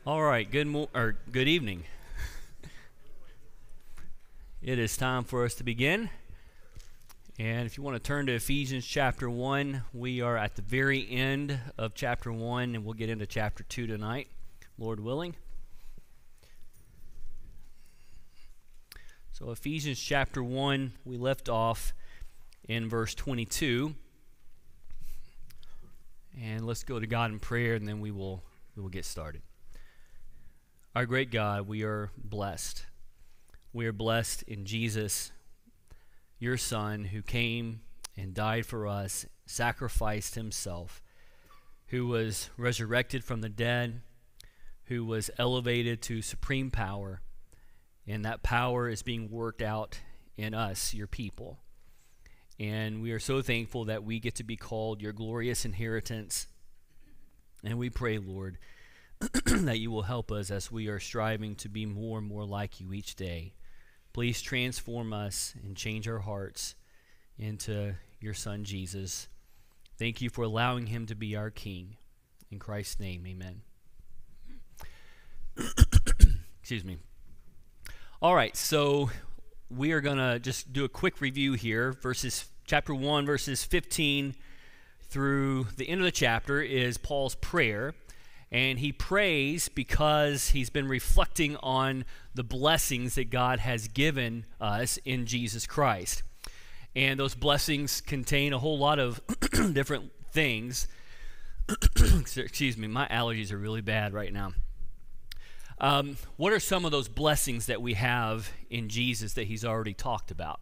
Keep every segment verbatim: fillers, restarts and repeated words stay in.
All right, good mo- or good evening. It is time for us to begin. And if you want to turn to Ephesians chapter one, we are at the very end of chapter one, and we'll get into chapter two tonight, Lord willing. So Ephesians chapter one, we left off in verse twenty-two. And let's go to God in prayer, and then we will we will get started. Our great God, we are blessed. We are blessed in Jesus, your Son, who came and died for us, sacrificed himself, who was resurrected from the dead, who was elevated to supreme power, and that power is being worked out in us, your people. And we are so thankful that we get to be called your glorious inheritance. And we pray, Lord, that you will help us as we are striving to be more and more like you each day. Please transform us and change our hearts into your Son, Jesus. Thank you for allowing him to be our King. In Christ's name, amen. Excuse me. All right, so we are going to just do a quick review here. Verses, chapter one, verses fifteen through the end of the chapter is Paul's prayer. And he prays because he's been reflecting on the blessings that God has given us in Jesus Christ. And those blessings contain a whole lot of different things. Excuse me, my allergies are really bad right now. Um, what are some of those blessings that we have in Jesus that he's already talked about,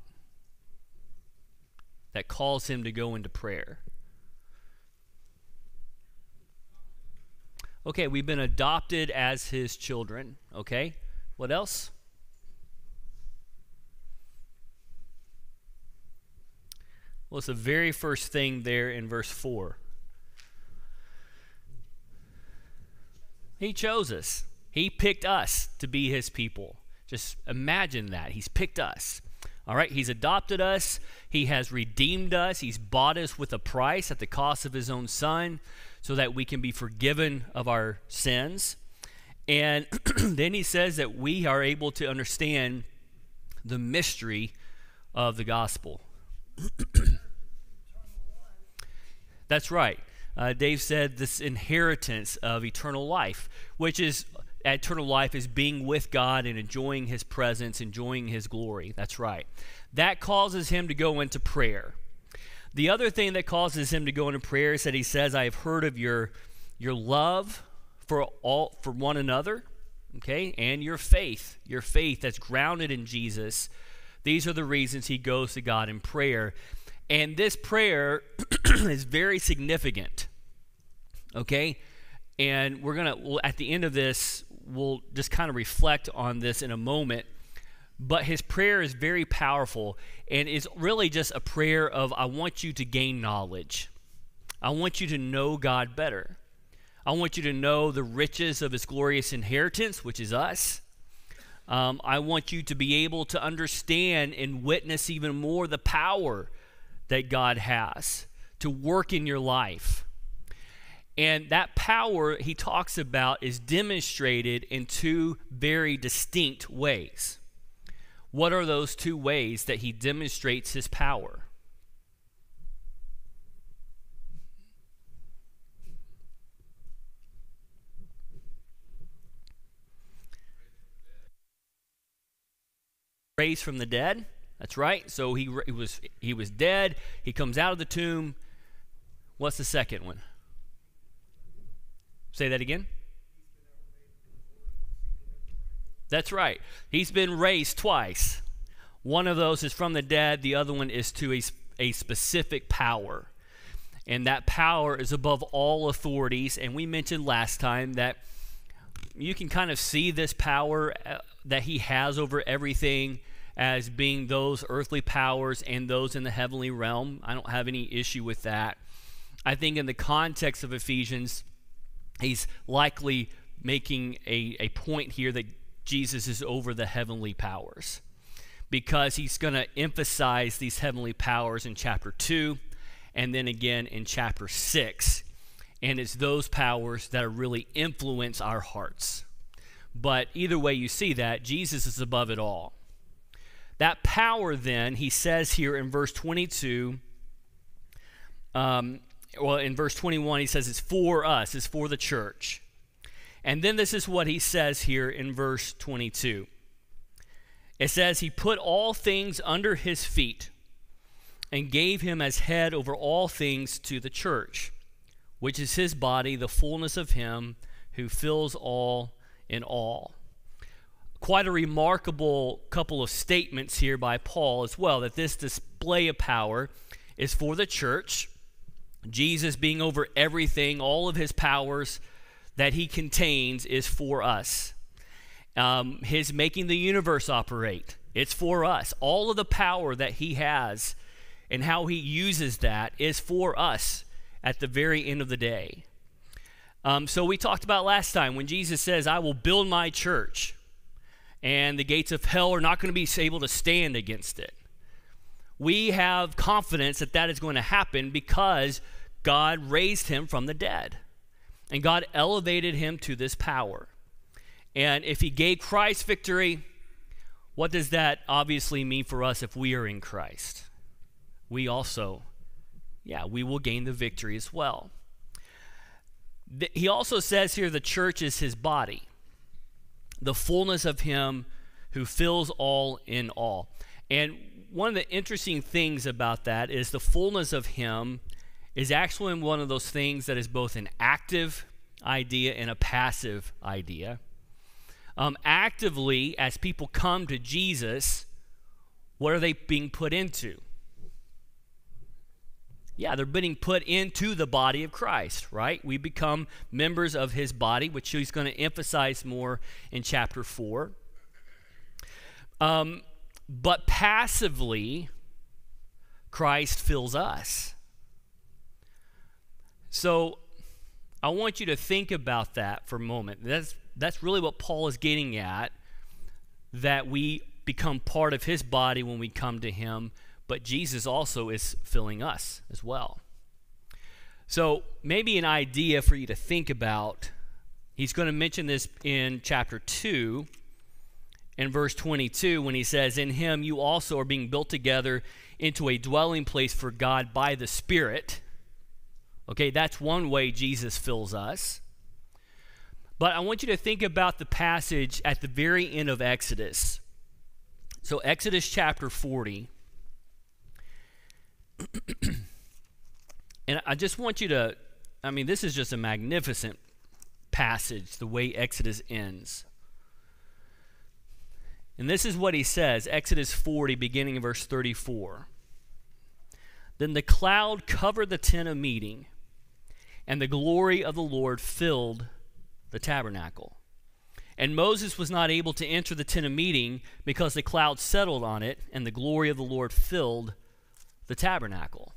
that calls him to go into prayer? Okay, we've been adopted as his children. Okay, what else? Well, it's the very first thing there in verse four. He chose us. He picked us to be his people. Just imagine that. He's picked us. All right, he's adopted us. He has redeemed us. He's bought us with a price at the cost of his own Son, so that we can be forgiven of our sins. And then he says that we are able to understand the mystery of the gospel. That's right. Uh, Dave said this inheritance of eternal life, which is eternal life is being with God and enjoying his presence, enjoying his glory. That's right. That causes him to go into prayer. The other thing that causes him to go into prayer is that he says, I have heard of your, your love for all for one another, okay, and your faith, your faith that's grounded in Jesus. These are the reasons he goes to God in prayer. And this prayer is very significant, okay? And we're going to, well, at the end of this, we'll just kind of reflect on this in a moment. But his prayer is very powerful and is really just a prayer of, I want you to gain knowledge. I want you to know God better. I want you to know the riches of his glorious inheritance, which is us. Um, I want you to be able to understand and witness even more the power that God has to work in your life. And that power he talks about is demonstrated in two very distinct ways. What are those two ways that he demonstrates his power? Raised from the dead. That's right. So he, he was he was dead. He comes out of the tomb. What's the second one? Say that again. That's right. He's been raised twice. One of those is from the dead. The other one is to a, a specific power. And that power is above all authorities. And we mentioned last time that you can kind of see this power uh, that he has over everything as being those earthly powers and those in the heavenly realm. I don't have any issue with that. I think in the context of Ephesians, he's likely making a, a point here that Jesus is over the heavenly powers, because he's going to emphasize these heavenly powers in chapter two and then again in chapter six. And it's those powers that really influence our hearts. But either way you see that, Jesus is above it all. That power then, he says here in verse twenty-two, um, well, in verse twenty-one, he says it's for us, it's for the church. And then this is what he says here in verse twenty-two. It says, he put all things under his feet and gave him as head over all things to the church, which is his body, the fullness of him who fills all in all. Quite a remarkable couple of statements here by Paul as well, that this display of power is for the church, Jesus being over everything, all of his powers that he contains is for us. Um, his making the universe operate, it's for us. All of the power that he has and how he uses that is for us at the very end of the day. Um, so we talked about last time when Jesus says, I will build my church, and the gates of hell are not going to be able to stand against it. We have confidence that that is going to happen because God raised him from the dead, and God elevated him to this power. And if he gave Christ victory, what does that obviously mean for us if we are in Christ? We also, yeah, we will gain the victory as well. He also says here the church is his body, the fullness of him who fills all in all. And one of the interesting things about that is the fullness of him is actually one of those things that is both an active idea and a passive idea. Um, actively, as people come to Jesus, what are they being put into? Yeah, they're being put into the body of Christ, right? We become members of his body, which he's going to emphasize more in chapter four. Um, but passively, Christ fills us. So I want you to think about that for a moment. That's, that's really what Paul is getting at, that we become part of his body when we come to him, but Jesus also is filling us as well. So maybe an idea for you to think about, he's going to mention this in chapter two, in verse twenty-two, when he says, in him you also are being built together into a dwelling place for God by the Spirit. Okay, that's one way Jesus fills us. But I want you to think about the passage at the very end of Exodus. So Exodus chapter forty. And I just want you to, I mean, this is just a magnificent passage, the way Exodus ends. And this is what he says, Exodus forty, beginning in verse thirty-four. Then the cloud covered the tent of meeting, and the glory of the Lord filled the tabernacle. And Moses was not able to enter the tent of meeting because the cloud settled on it, and the glory of the Lord filled the tabernacle.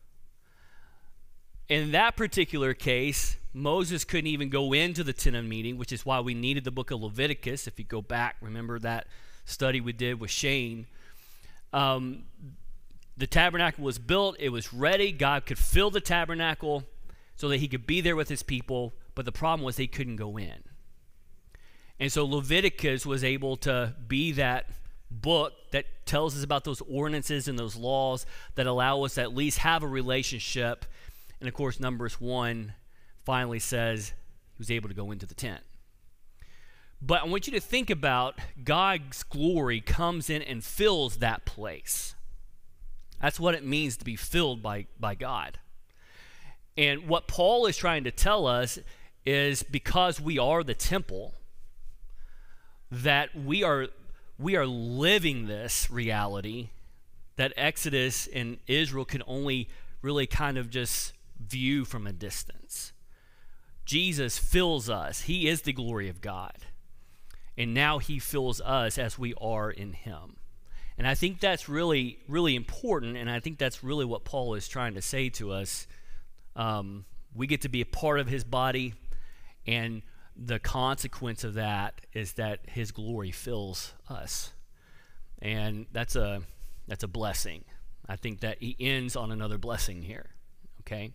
In that particular case, Moses couldn't even go into the tent of meeting, which is why we needed the book of Leviticus. If you go back, remember that study we did with Shane. Um, the tabernacle was built. It was ready. God could fill the tabernacle so that he could be there with his people, but the problem was they couldn't go in. And so Leviticus was able to be that book that tells us about those ordinances and those laws that allow us to at least have a relationship. And of course, Numbers one finally says he was able to go into the tent. But I want you to think about God's glory comes in and fills that place. That's what it means to be filled by, by God. And what Paul is trying to tell us is because we are the temple, that we are we are living this reality that Exodus and Israel can only really kind of just view from a distance. Jesus fills us. He is the glory of God. And now he fills us as we are in him. And I think that's really, really important, and I think that's really what Paul is trying to say to us. Um, we get to be a part of his body, and the consequence of that is that his glory fills us. And that's a that's a blessing. I think that he ends on another blessing here. Okay?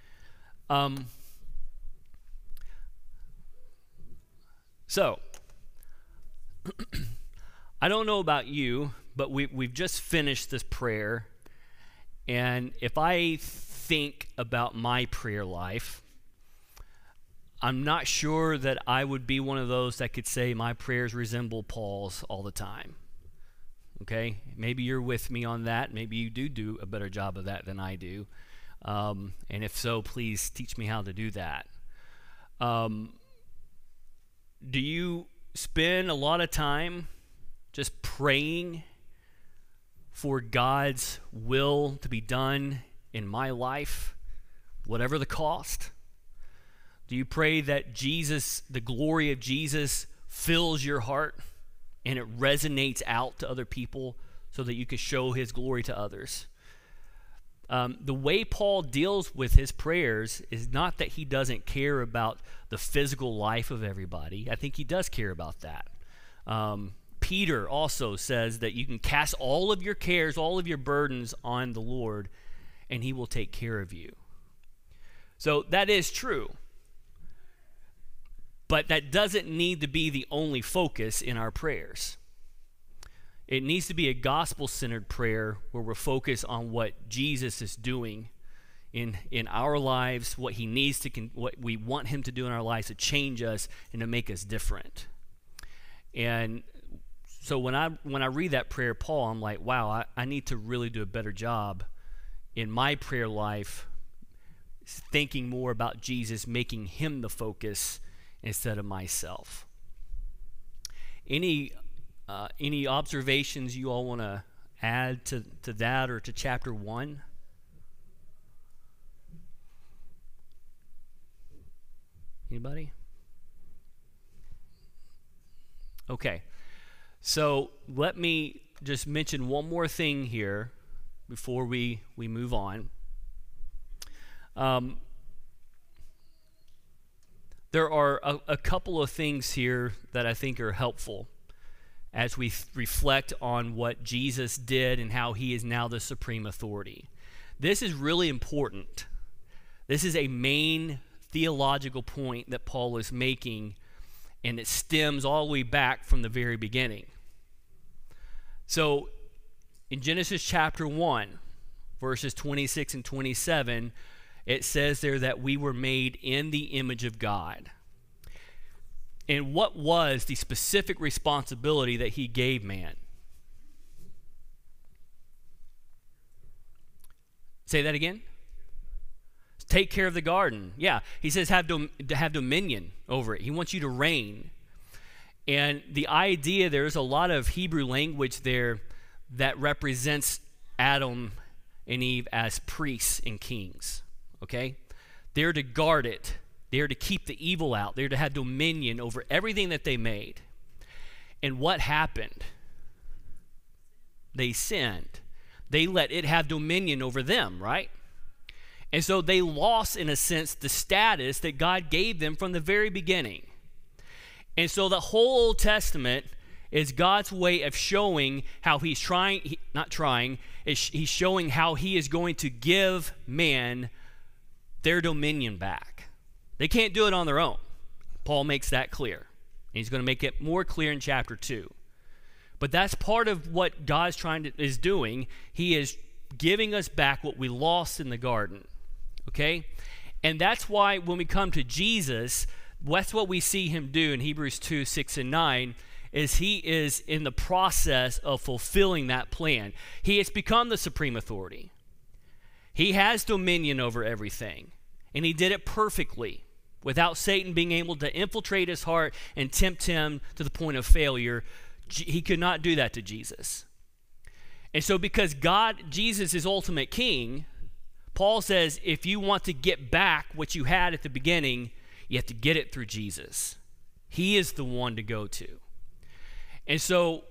Um, so, I don't know about you, but we, we've just finished this prayer, and if I think about my prayer life, I'm not sure that I would be one of those that could say my prayers resemble Paul's all the time. Okay? Maybe you're with me on that. Maybe you do do a better job of that than I do. Um, and if so, please teach me how to do that. Um, do you spend a lot of time just praying for God's will to be done in my life, whatever the cost? Do you pray that Jesus, the glory of Jesus, fills your heart and it resonates out to other people so that you can show his glory to others? Um, the way Paul deals with his prayers is not that he doesn't care about the physical life of everybody. I think he does care about that. Um, Peter also says that you can cast all of your cares, all of your burdens on the Lord, and he will take care of you. So that is true. But that doesn't need to be the only focus in our prayers. It needs to be a gospel-centered prayer where we're focused on what Jesus is doing in, in our lives, what he needs to, con- what we want him to do in our lives to change us and to make us different. And so when I when I read that prayer, Paul, I'm like, wow, I, I need to really do a better job in my prayer life, thinking more about Jesus, making him the focus instead of myself. Any uh, any observations you all want to add to, to that or to chapter one? Anybody? Okay. So let me just mention one more thing here before we, we move on. Um, there are a, a couple of things here that I think are helpful as we th- reflect on what Jesus did and how he is now the supreme authority. This is really important. This is a main theological point that Paul is making, and it stems all the way back from the very beginning. So in Genesis chapter one, verses twenty-six and twenty-seven, it says there that we were made in the image of God. And what was the specific responsibility that he gave man? Say that again. Take care of the garden. Yeah, he says have dom- to have dominion over it. He wants you to reign. And the idea, there's a lot of Hebrew language there that represents Adam and Eve as priests and kings. Okay? They're to guard it. They're to keep the evil out. They're to have dominion over everything that they made. And what happened? They sinned. They let it have dominion over them, right? And so they lost, in a sense, the status that God gave them from the very beginning. And so the whole Old Testament is God's way of showing how he's trying, he, not trying, is he's showing how he is going to give man their dominion back. They can't do it on their own. Paul makes that clear. And he's going to make it more clear in chapter two. But that's part of what God's trying to, is doing. He is giving us back what we lost in the garden. Okay? And that's why when we come to Jesus, that's what we see him do in Hebrews two, six, and nine, is he is in the process of fulfilling that plan. He has become the supreme authority. He has dominion over everything. And he did it perfectly without Satan being able to infiltrate his heart and tempt him to the point of failure. He could not do that to Jesus. And so because God, Jesus is ultimate king, Paul says if you want to get back what you had at the beginning, you have to get it through Jesus. He is the one to go to. And so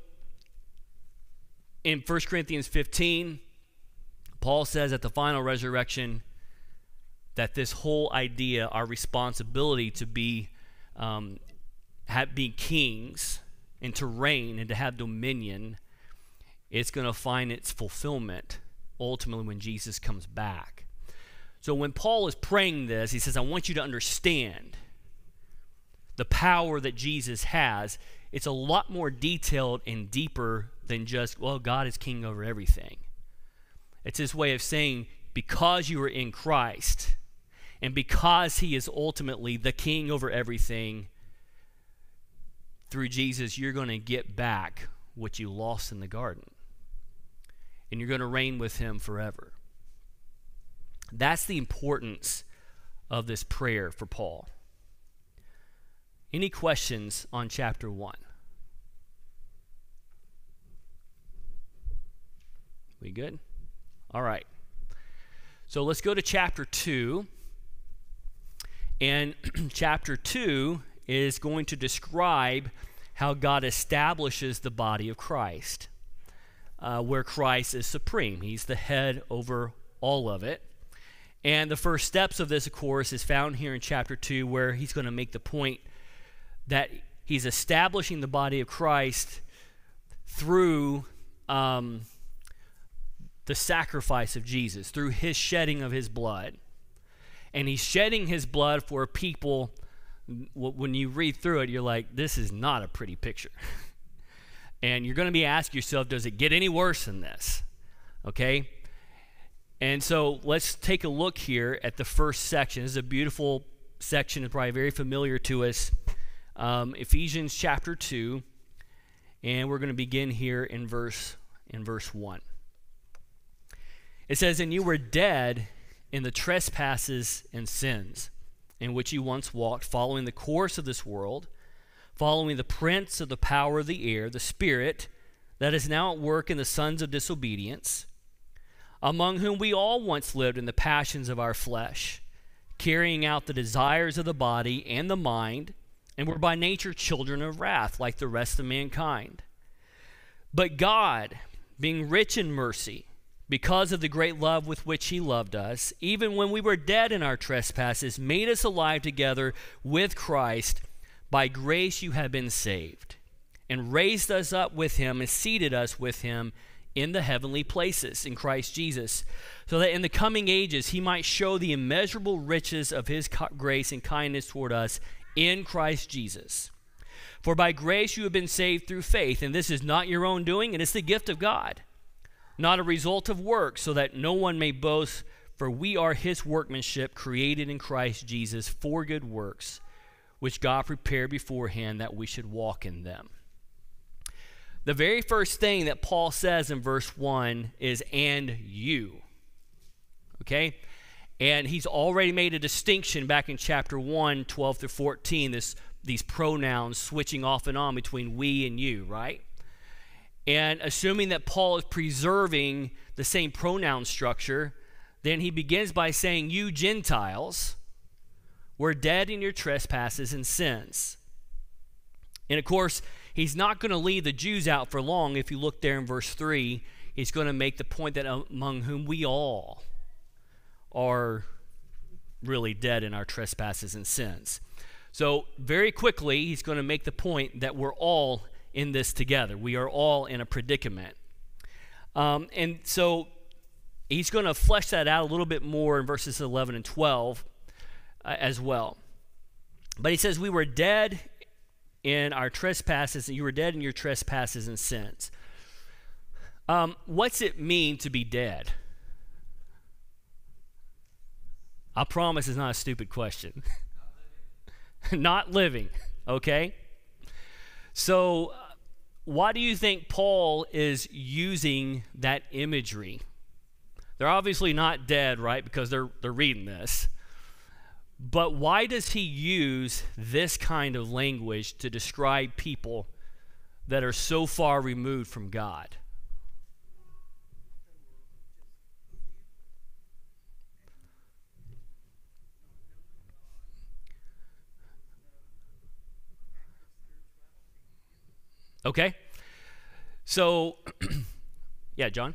in First Corinthians fifteen, Paul says at the final resurrection that this whole idea, our responsibility to be, um, have, be kings and to reign and to have dominion, it's going to find its fulfillment ultimately when Jesus comes back. So when Paul is praying this, he says, I want you to understand the power that Jesus has it's a lot more detailed and deeper than just, well, God is king over everything. It's his way of saying, because you are in Christ, and because he is ultimately the king over everything, through Jesus, you're going to get back what you lost in the garden. And you're going to reign with him forever. That's the importance of this prayer for Paul. Any questions on chapter one? We good? All right. So let's go to chapter two. And chapter two is going to describe how God establishes the body of Christ, uh, where Christ is supreme. He's the head over all of it. And the first steps of this, of course, is found here in chapter two, where he's going to make the point that he's establishing the body of Christ through um, the sacrifice of Jesus, through his shedding of his blood. And he's shedding his blood for people. When you read through it, you're like, this is not a pretty picture. And you're going to be asking yourself, does it get any worse than this? Okay? And so let's take a look here at the first section. This is a beautiful section. It's probably very familiar to us. Um, Ephesians chapter two. And we're going to begin here in verse, in verse one. It says, and you were dead in the trespasses and sins, in which you once walked, following the course of this world, following the prince of the power of the air, the spirit that is now at work in the sons of disobedience, among whom we all once lived in the passions of our flesh, carrying out the desires of the body and the mind, and were by nature children of wrath, like the rest of mankind. But God, being rich in mercy, because of the great love with which he loved us, even when we were dead in our trespasses, made us alive together with Christ. By grace you have been saved, and raised us up with him and seated us with him in the heavenly places in Christ Jesus, so that in the coming ages he might show the immeasurable riches of his grace and kindness toward us in Christ Jesus. For by grace you have been saved through faith, and this is not your own doing, and it's the gift of God, not a result of works, so that no one may boast, for we are his workmanship, created in Christ Jesus for good works, which God prepared beforehand that we should walk in them. The very first thing that Paul says in verse one is, and you. Okay? And he's already made a distinction back in chapter one, twelve through fourteen, this, these pronouns switching off and on between we and you, right? And assuming that Paul is preserving the same pronoun structure, then he begins by saying, you Gentiles were dead in your trespasses and sins. And of course, he's not going to leave the Jews out for long. If you look there in verse three, he's going to make the point that among whom we all are really dead in our trespasses and sins. So very quickly, he's going to make the point that we're all in this together. We are all in a predicament. Um, and so he's going to flesh that out a little bit more in verses eleven and twelve uh, as well. But he says, we were dead in our trespasses, and you were dead in your trespasses and sins. Um, what's it mean to be dead? I promise it's not a stupid question. Not living. Not living, okay? So, uh, why do you think Paul is using that imagery? They're obviously not dead, right? Because they're they're reading this. But why does he use this kind of language to describe people that are so far removed from God? Okay. So, yeah, John?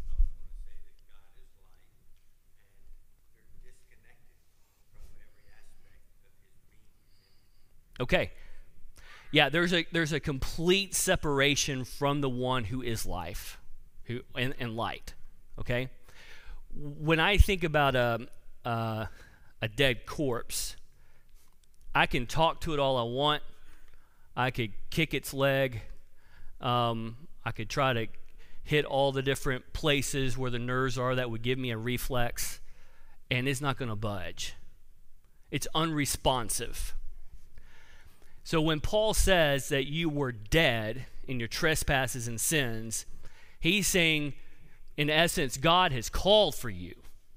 Okay. Yeah, there's a there's a complete separation from the one who is life, who and, and light. Okay. When I think about a uh, a dead corpse, I can talk to it all I want. I could kick its leg. Um, I could try to hit all the different places where the nerves are that would give me a reflex, and it's not going to budge. It's unresponsive. So when Paul says that you were dead in your trespasses and sins, he's saying, in essence, God has called for you,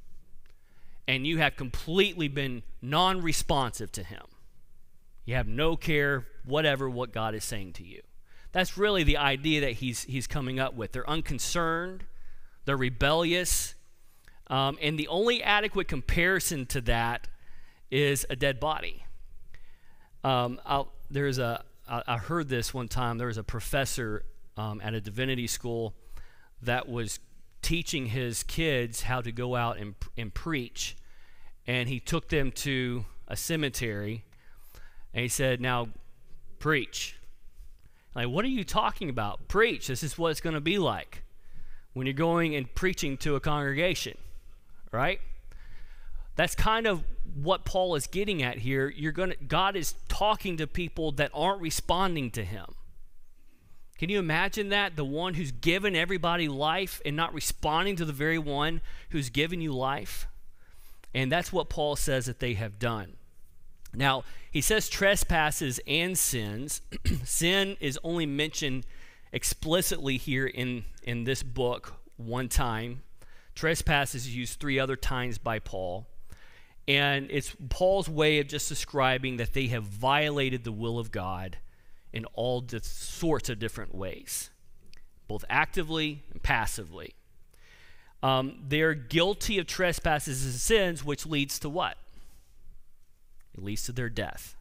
and you have completely been non-responsive to him. You have no care, whatever, what God is saying to you. That's really the idea that he's he's coming up with. They're unconcerned, they're rebellious, um, and the only adequate comparison to that is a dead body. Um, I'll, there's a I, I heard this one time. There was a professor um, at a divinity school that was teaching his kids how to go out and and preach, and he took them to a cemetery, and he said, "Now, preach." Like, what are you talking about? Preach. This is what it's going to be like when you're going and preaching to a congregation, right? That's kind of what Paul is getting at here. You're going to, God is talking to people that aren't responding to him. Can you imagine that? The one who's given everybody life and not responding to the very one who's given you life? And that's what Paul says that they have done. Now, he says trespasses and sins. Sin is only mentioned explicitly here in, in this book one time. Trespasses is used three other times by Paul. And it's Paul's way of just describing that they have violated the will of God in all di- sorts of different ways, both actively and passively. Um, they're guilty of trespasses and sins, which leads to what? It leads to their death.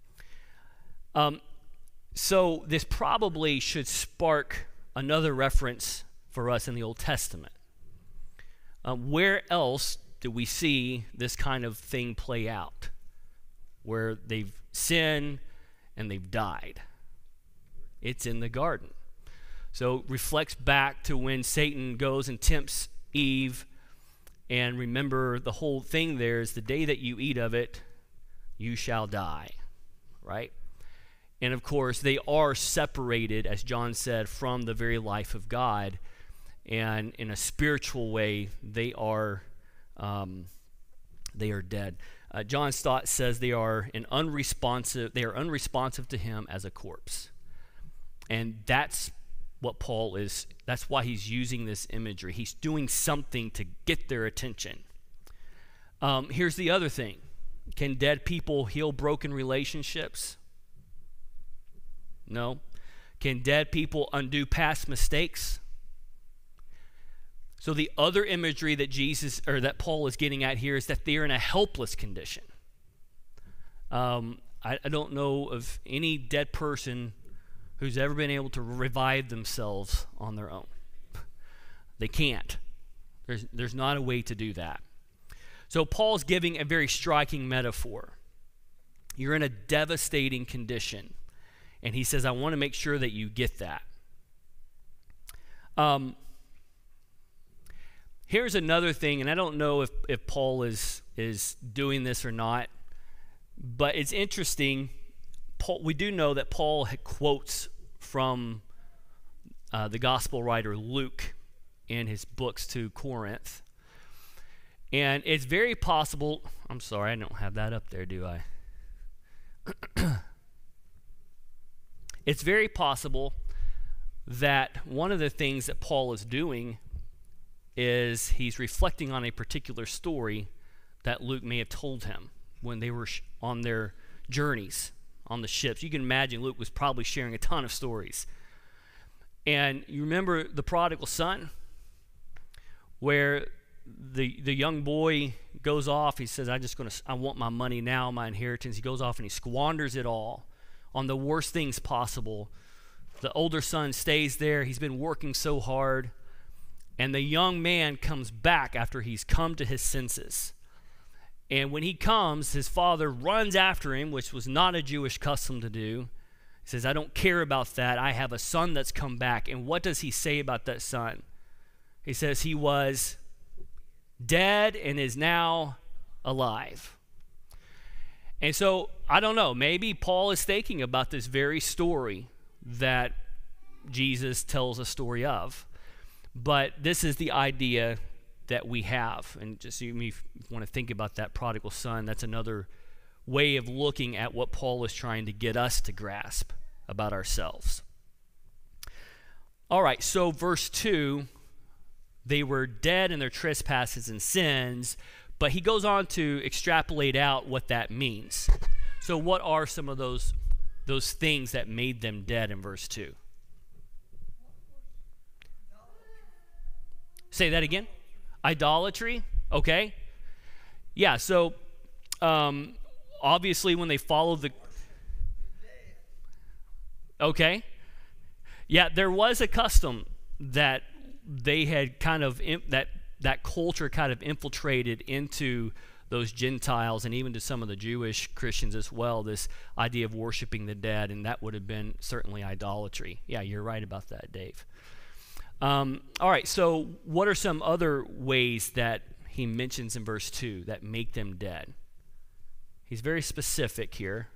Um, so this probably should spark another reference for us in the Old Testament. Uh, where else do we see this kind of thing play out? Where they've sinned and they've died. It's in the garden. So it reflects back to when Satan goes and tempts Eve. And remember, the whole thing there is the day that you eat of it, you shall die, right? And of course, they are separated, as John said, from the very life of God. And in a spiritual way, they are um, they are dead. Uh, John Stott says they are an unresponsive. They are unresponsive to him as a corpse, and that's what Paul is. That's why he's using this imagery. He's doing something to get their attention. Um, here's the other thing. Can dead people heal broken relationships? No. Can dead people undo past mistakes? So the other imagery that Jesus or that Paul is getting at here is that they're in a helpless condition. Um, I, I don't know of any dead person who's ever been able to revive themselves on their own. They can't. There's, there's not a way to do that. So Paul's giving a very striking metaphor. You're in a devastating condition. And he says, I want to make sure that you get that. Um, here's another thing, and I don't know if, if Paul is, is doing this or not, but it's interesting. Paul, we do know that Paul quotes from uh, the gospel writer Luke in his books to Corinth. And it's very possible, I'm sorry, I don't have that up there, do I? It's very possible that one of the things that Paul is doing is he's reflecting on a particular story that Luke may have told him when they were sh- on their journeys on the ships. You can imagine Luke was probably sharing a ton of stories. And you remember the prodigal son, where the the young boy goes off. He says, I just gonna I want my money now, my inheritance. He goes off and he squanders it all on the worst things possible. The older son stays there. He's been working so hard. And the young man comes back after he's come to his senses. And when he comes, his father runs after him, which was not a Jewish custom to do. He says, I don't care about that. I have a son that's come back. And what does he say about that son? He says he was dead and is now alive. And so, I don't know, maybe Paul is thinking about this very story that Jesus tells a story of. But this is the idea that we have. And just so you want to think about that prodigal son, that's another way of looking at what Paul is trying to get us to grasp about ourselves. All right, so verse two, they were dead in their trespasses and sins, but he goes on to extrapolate out what that means. So what are some of those, those things that made them dead in verse two? Say that again. Idolatry, okay. Yeah, so um, obviously when they followed the... Okay. Yeah, there was a custom that they had kind of, that that culture kind of infiltrated into those Gentiles and even to some of the Jewish Christians as well, this idea of worshiping the dead, and that would have been certainly idolatry. Yeah, you're right about that, Dave. Um, all right, so what are some other ways that he mentions in verse two that make them dead? He's very specific here.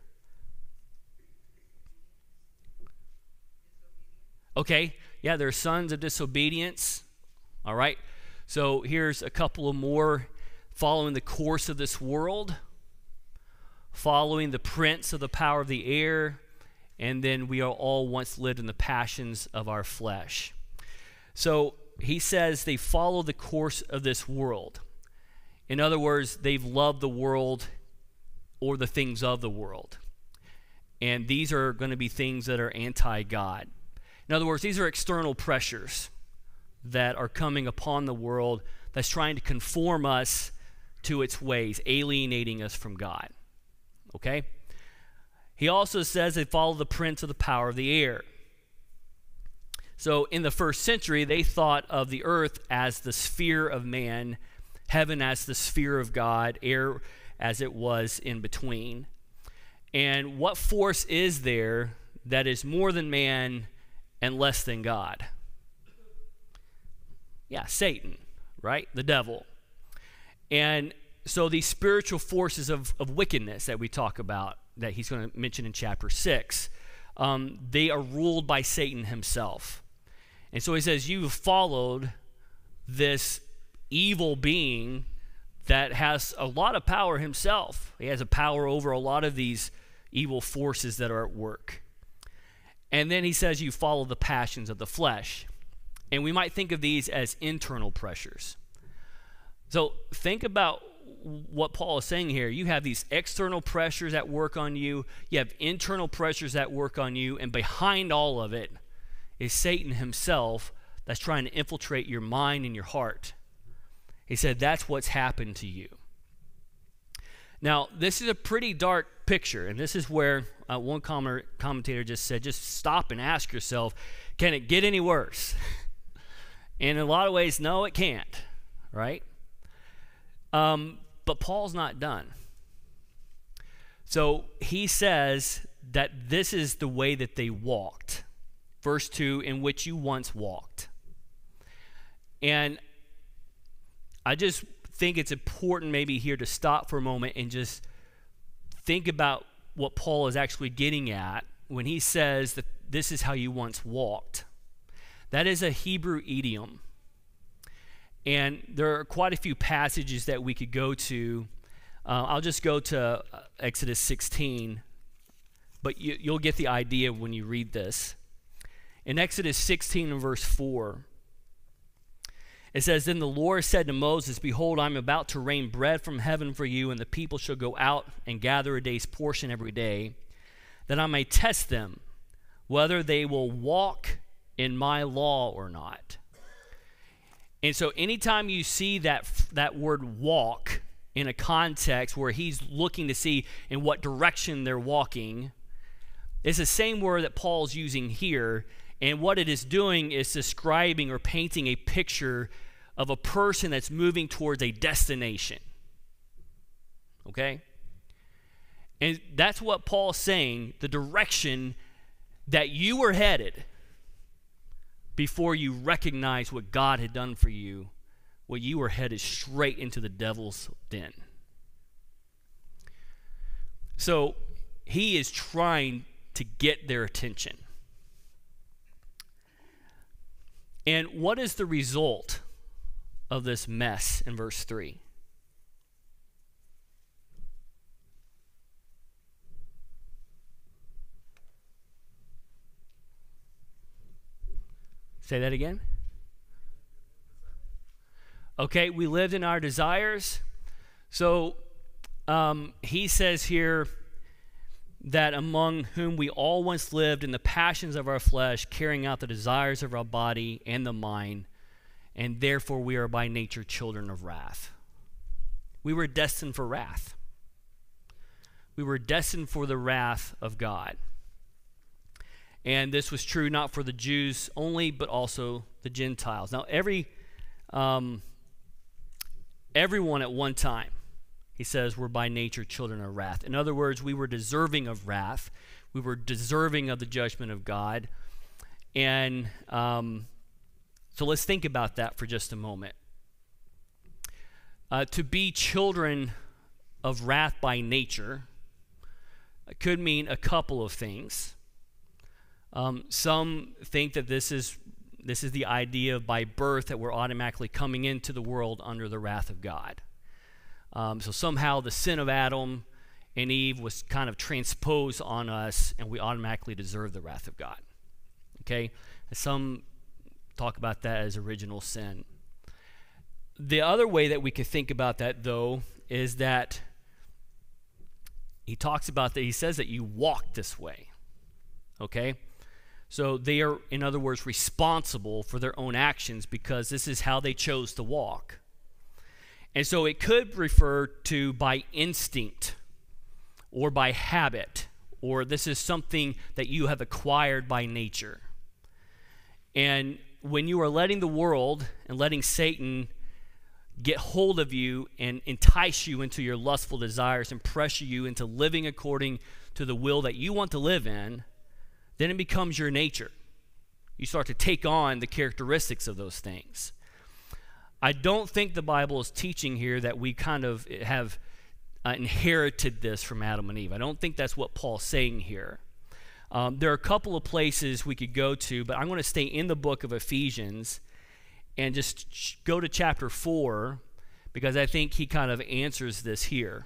Okay, yeah, they're sons of disobedience. All right, so here's a couple of more. Following the course of this world, following the prince of the power of the air, and then we are all once lived in the passions of our flesh. So he says they follow the course of this world. In other words, they've loved the world or the things of the world. And these are going to be things that are anti-God. In other words, these are external pressures that are coming upon the world that's trying to conform us to its ways, alienating us from God. Okay? He also says they follow the prince of the power of the air. So in the first century, they thought of the earth as the sphere of man, heaven as the sphere of God, air as it was in between. And what force is there that is more than man and less than God? Yeah, Satan, right? The devil. And so these spiritual forces of, of wickedness that we talk about, that he's going to mention in chapter six, um, they are ruled by Satan himself. And so he says, you've followed this evil being that has a lot of power himself. He has a power over a lot of these evil forces that are at work. And then he says you follow the passions of the flesh. And we might think of these as internal pressures. So think about what Paul is saying here. You have these external pressures at work on you. You have internal pressures at work on you. And behind all of it is Satan himself that's trying to infiltrate your mind and your heart. He said that's what's happened to you. Now, this is a pretty dark picture. And this is where uh, one comment, commentator just said, just stop and ask yourself, can it get any worse? And in a lot of ways, no, it can't, right? Um, but Paul's not done. So he says that this is the way that they walked. Verse two, in which you once walked. And I just think it's important maybe here to stop for a moment and just think about what Paul is actually getting at when he says that this is how you once walked. That is a Hebrew idiom. And there are quite a few passages that we could go to. Uh, I'll just go to Exodus sixteen, but you, you'll get the idea when you read this. In Exodus sixteen and verse four, it says, Then the Lord said to Moses, Behold, I am about to rain bread from heaven for you, and the people shall go out and gather a day's portion every day, that I may test them, whether they will walk in my law or not. And so anytime you see that, that word walk in a context where he's looking to see in what direction they're walking, it's the same word that Paul's using here. And what it is doing is describing or painting a picture of a person that's moving towards a destination. Okay? And that's what Paul's saying, the direction that you were headed before you recognized what God had done for you, well, you were headed straight into the devil's den. So he is trying to get their attention. And what is the result of this mess in verse three? Say that again. Okay, we lived in our desires. So um, he says here that among whom we all once lived in the passions of our flesh, carrying out the desires of our body and the mind, and therefore we are by nature children of wrath. We were destined for wrath. We were destined for the wrath of God. And this was true not for the Jews only, but also the Gentiles. Now, every um, everyone at one time, he says, were by nature children of wrath. In other words, we were deserving of wrath. We were deserving of the judgment of God. And um, so let's think about that for just a moment. Uh, to be children of wrath by nature could mean a couple of things. Um, some think that this is this is the idea of by birth that we're automatically coming into the world under the wrath of God. Um, so somehow the sin of Adam and Eve was kind of transposed on us, and we automatically deserve the wrath of God. Okay? And some talk about that as original sin. The other way that we could think about that, though, is that he talks about that, he says that you walk this way. Okay? So they are, in other words, responsible for their own actions because this is how they chose to walk. And so it could refer to by instinct or by habit, or this is something that you have acquired by nature. And when you are letting the world and letting Satan get hold of you and entice you into your lustful desires and pressure you into living according to the will that you want to live in, then it becomes your nature. You start to take on the characteristics of those things. I don't think the Bible is teaching here that we kind of have uh, inherited this from Adam and Eve. I don't think that's what Paul's saying here. Um, there are a couple of places we could go to, but I'm going to stay in the book of Ephesians and just ch- go to chapter four because I think he kind of answers this here.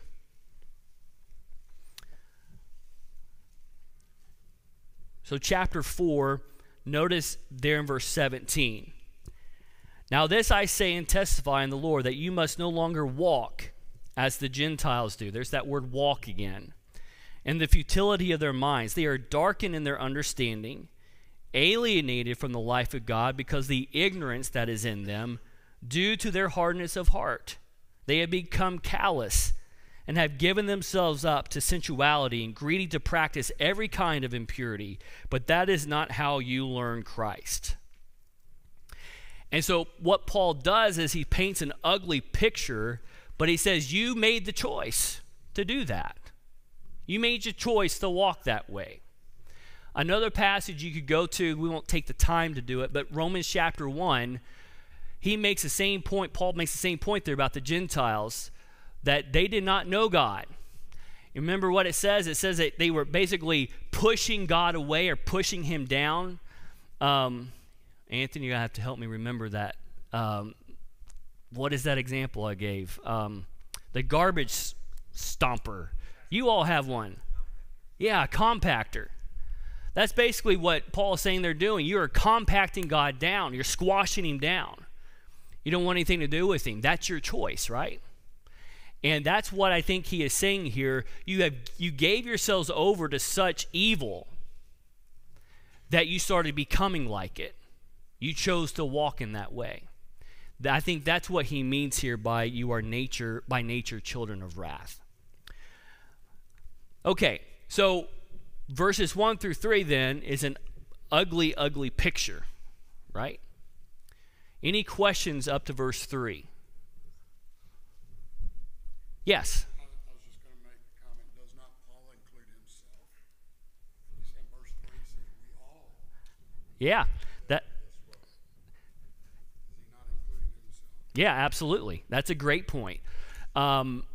So chapter four, notice there in verse seventeen. Now this I say and testify in the Lord, that you must no longer walk as the Gentiles do. There's that word walk again. In the futility of their minds. They are darkened in their understanding, alienated from the life of God because the ignorance that is in them, due to their hardness of heart. They have become callous and have given themselves up to sensuality and greedy to practice every kind of impurity. But that is not how you learn Christ. And so what Paul does is he paints an ugly picture, but he says you made the choice to do that. You made your choice to walk that way. Another passage you could go to, we won't take the time to do it, but Romans chapter one, he makes the same point, Paul makes the same point there about the Gentiles, that they did not know God. You remember what it says? It says that they were basically pushing God away or pushing him down. Um, Anthony, you're going to have to help me remember that. Um, what is that example I gave? Um, the garbage stomper. You all have one. Yeah, a compactor. That's basically what Paul is saying they're doing. You are compacting God down. You're squashing him down. You don't want anything to do with him. That's your choice, right? And that's what I think he is saying here. You have you gave yourselves over to such evil that you started becoming like it. You chose to walk in that way. I think that's what he means here by you are nature by nature children of wrath. Okay, so verses one through three then is an ugly, ugly picture, right? Any questions up to verse three? Yes. I was just going to make a comment. Does not Paul include himself? He said verse three says we all. Yeah. That. Is he not including himself? Yeah, absolutely. That's a great point. Um,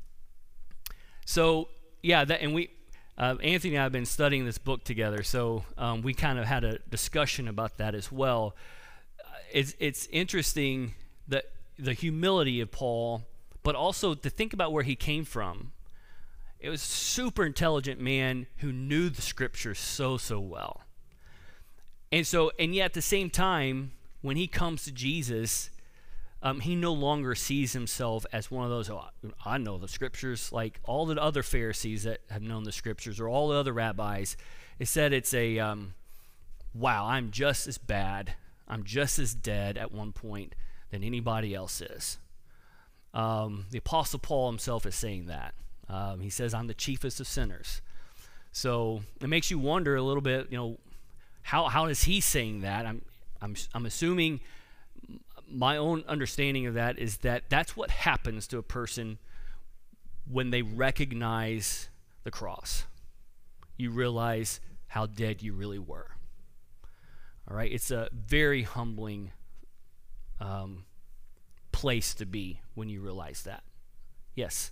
so yeah, that and we, uh, Anthony and I have been studying this book together, so um, we kind of had a discussion about that as well. it's it's interesting that the humility of Paul, but also to think about where he came from. It was a super intelligent man who knew the scriptures so, so well. And so, and yet at the same time, when he comes to Jesus, um, he no longer sees himself as one of those, oh, I know the scriptures, like all the other Pharisees that have known the scriptures or all the other rabbis. It said it's a, um, wow, I'm just as bad, I'm just as dead at one point than anybody else is. Um, the Apostle Paul himself is saying that. Um, he says, I'm the chiefest of sinners. So it makes you wonder a little bit, you know, how how is he saying that? I'm I'm I'm assuming my own understanding of that is that that's what happens to a person when they recognize the cross. You realize how dead you really were. All right, it's a very humbling um, place to be when you realize that. Yes.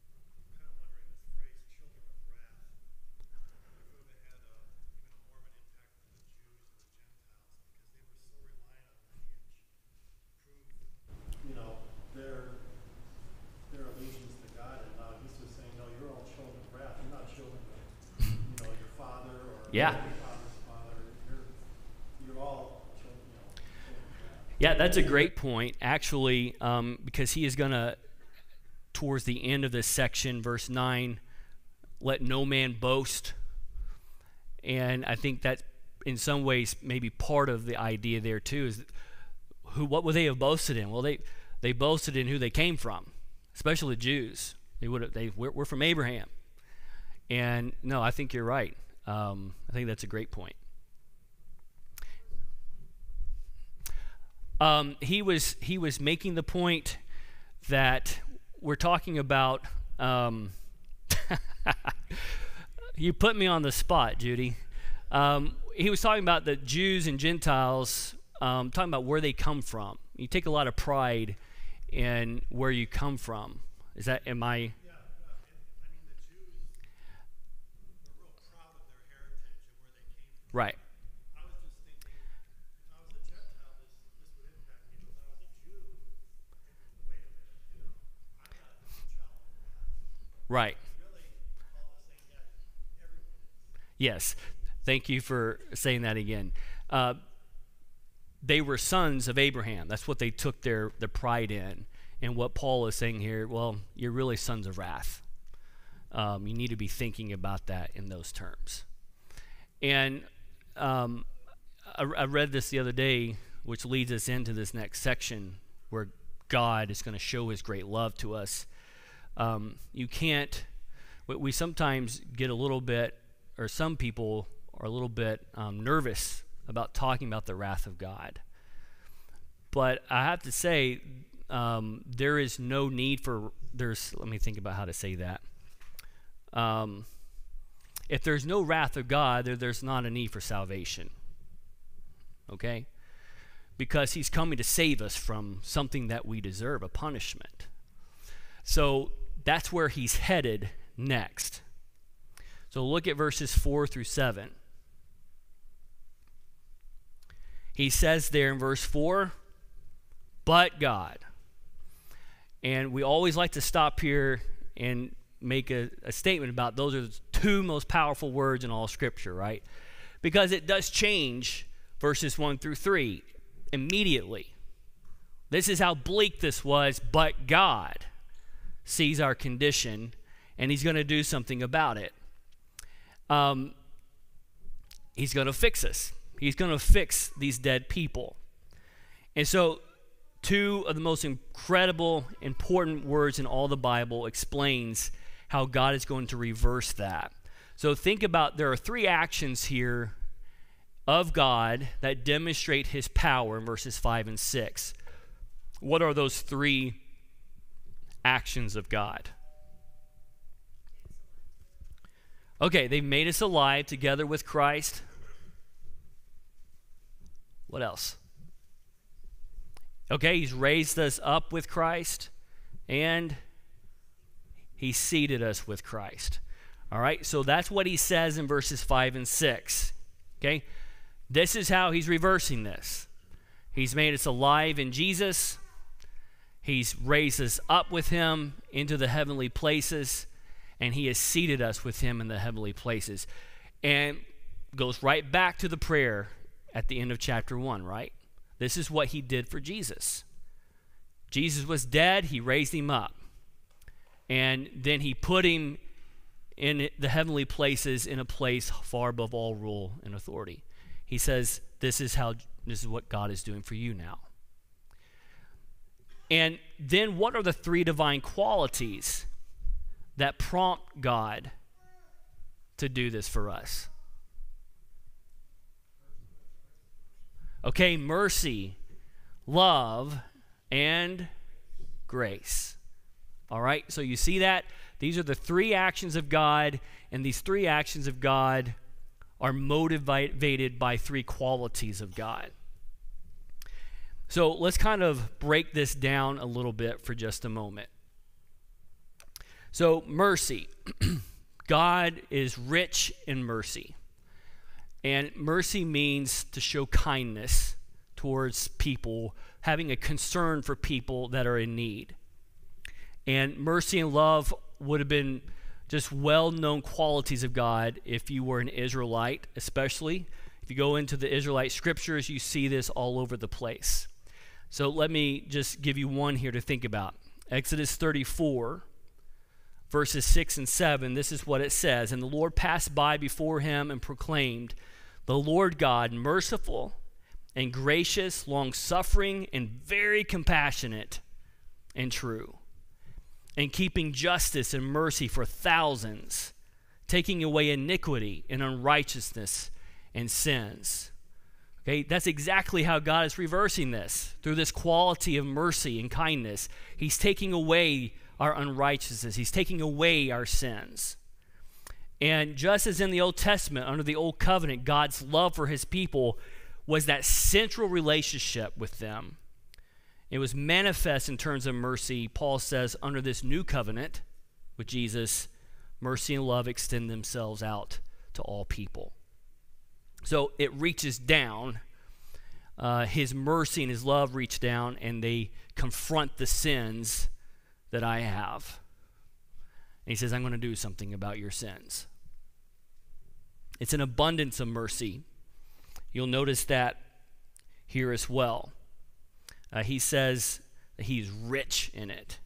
Yeah. Yeah, that's a great point, actually, um, because he is going to, towards the end of this section, verse nine, let no man boast. And I think that in some ways maybe part of the idea there too is who what would they have boasted in? Well, they, they boasted in who they came from, especially the Jews. They would have, they we're, we're from Abraham. And no, I think you're right. Um, I think that's a great point. Um, he was he was making the point that we're talking about. Um, you put me on the spot, Judy. Um, he was talking about the Jews and Gentiles, um, talking about where they come from. You take a lot of pride in where you come from. Is that am I? Right. I was just thinking, if I was a Gentile, this, this would impact me. If I was a Jew, wait a minute, you know, I'm not a child of God. Right. Really, Paul is saying that everyone is. Yes. Thank you for saying that again. Uh, they were sons of Abraham. That's what they took their, their pride in. And what Paul is saying here, well, you're really sons of wrath. Um, you need to be thinking about that in those terms. And Um, I, I read this the other day, which leads us into this next section where God is going to show his great love to us. Um, you can't, we, we sometimes get a little bit, or some people are a little bit um, nervous about talking about the wrath of God. But I have to say, um, there is no need for, there's, let me think about how to say that. Um, If there's no wrath of God, there, there's not a need for salvation. Okay? Because he's coming to save us from something that we deserve, a punishment. So that's where he's headed next. So look at verses four through seven. He says there in verse four, but God. And we always like to stop here and make a, a statement about those are the two most powerful words in all Scripture, right? Because it does change verses one through three immediately. This is how bleak this was, but God sees our condition, and he's going to do something about it. Um, he's going to fix us. He's going to fix these dead people. And so two of the most incredible, important words in all the Bible explains how God is going to reverse that. So think about, there are three actions here of God that demonstrate his power in verses five and six. What are those three actions of God? Okay, they've made us alive together with Christ. What else? Okay, he's raised us up with Christ, and he seated us with Christ. All right, so that's what he says in verses five and six. Okay, this is how he's reversing this. He's made us alive in Jesus. He's raised us up with him into the heavenly places, and he has seated us with him in the heavenly places. And goes right back to the prayer at the end of chapter one, right? This is what he did for Jesus. Jesus was dead, he raised him up. And then he put him in the heavenly places in a place far above all rule and authority. He says, this is how this is what God is doing for you now. And then what are the three divine qualities that prompt God to do this for us? Okay, mercy, love, and grace. All right, so you see that? These are the three actions of God, and these three actions of God are motivated by three qualities of God. So let's kind of break this down a little bit for just a moment. So mercy. God is rich in mercy. And mercy means to show kindness towards people, having a concern for people that are in need. And mercy and love would have been just well-known qualities of God if you were an Israelite, especially. If you go into the Israelite scriptures, you see this all over the place. So let me just give you one here to think about. Exodus thirty-four, verses six and seven, this is what it says. And the Lord passed by before him and proclaimed, the Lord God, merciful and gracious, long-suffering, and very compassionate and true, and keeping justice and mercy for thousands, taking away iniquity and unrighteousness and sins. Okay, that's exactly how God is reversing this, through this quality of mercy and kindness. He's taking away our unrighteousness. He's taking away our sins. And just as in the Old Testament, under the Old Covenant, God's love for his people was that central relationship with them. It was manifest in terms of mercy. Paul says, under this new covenant with Jesus, mercy and love extend themselves out to all people. So it reaches down. Uh, his mercy and his love reach down, and they confront the sins that I have. And he says, I'm going to do something about your sins. It's an abundance of mercy. You'll notice that here as well. Uh, he says that he's rich in it.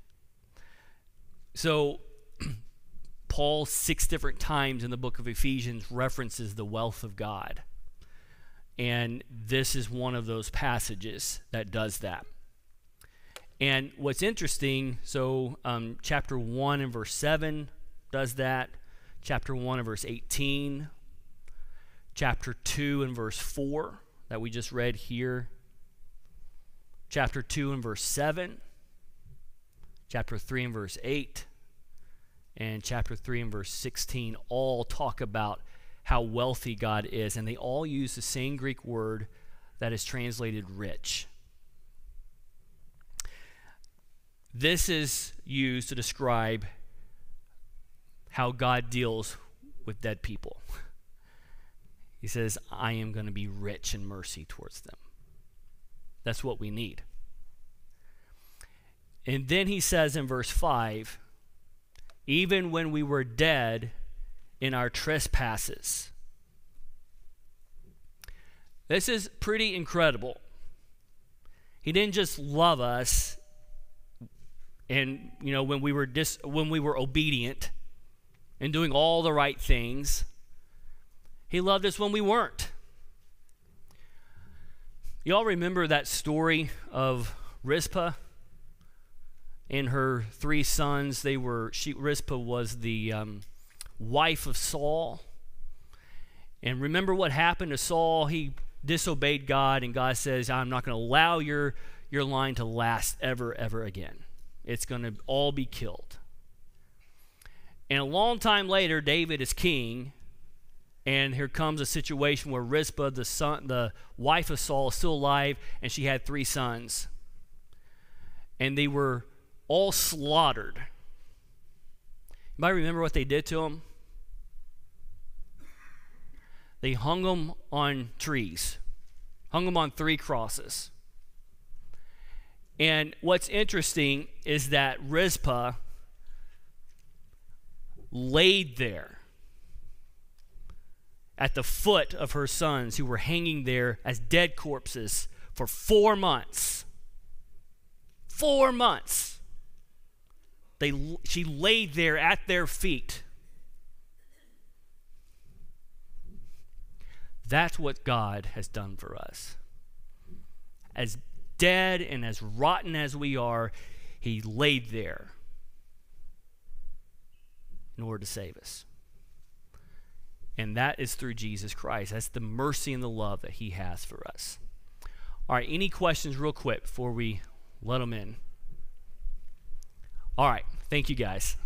So Paul, six different times in the book of Ephesians, references the wealth of God. And this is one of those passages that does that. And what's interesting, so um, chapter one and verse seven does that. Chapter one and verse eighteen. Chapter two and verse four that we just read here. Chapter two and verse seven. Chapter three and verse eight. And chapter three and verse sixteen all talk about how wealthy God is. And they all use the same Greek word that is translated rich. This is used to describe how God deals with dead people. He says, I am going to be rich in mercy towards them. That's what we need. And then he says in verse five, even when we were dead in our trespasses. This is pretty incredible. He didn't just love us and, you know, when we were dis- when we were obedient and doing all the right things. He loved us when we weren't. Y'all remember that story of Rizpah and her three sons? They were, she, Rizpah was the um, wife of Saul. And remember what happened to Saul? He disobeyed God, and God says, I'm not going to allow your, your line to last ever, ever again. It's going to all be killed. And a long time later, David is king, and here comes a situation where Rizpah, the son, the wife of Saul, is still alive, and she had three sons. And they were all slaughtered. Anybody remember what they did to them? They hung them on trees, hung them on three crosses. And what's interesting is that Rizpah laid there at the foot of her sons who were hanging there as dead corpses for four months. Four months. They, she laid there at their feet. That's what God has done for us. As dead and as rotten as we are, he laid there in order to save us. And that is through Jesus Christ. That's the mercy and the love that he has for us. All right, any questions real quick before we let them in? All right, thank you guys.